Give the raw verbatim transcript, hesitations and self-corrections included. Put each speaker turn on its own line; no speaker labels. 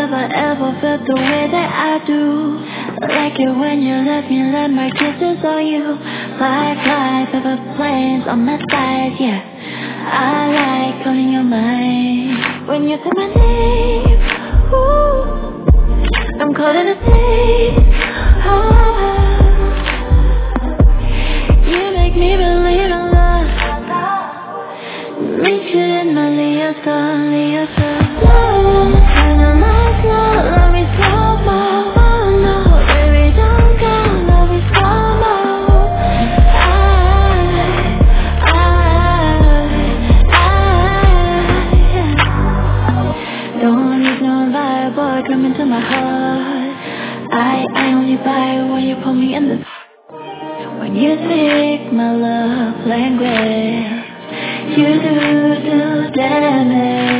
never ever felt the way that I do. Like it when you let me let my kisses on you. Fly, fly, feather planes on my thighs, yeah. I like calling your mind. When you say my name, ooh, I'm caught in a daze. Oh, you make me believe in love. Meet you in my Leotard, Leotard. Love, turn on my slow, love me slow mo. Oh no, baby don't go, love me slow mo. I, I, I don't need no vibe, boy, come into my heart. I, I only buy when you put me in the. When you speak my love language, you do do damage.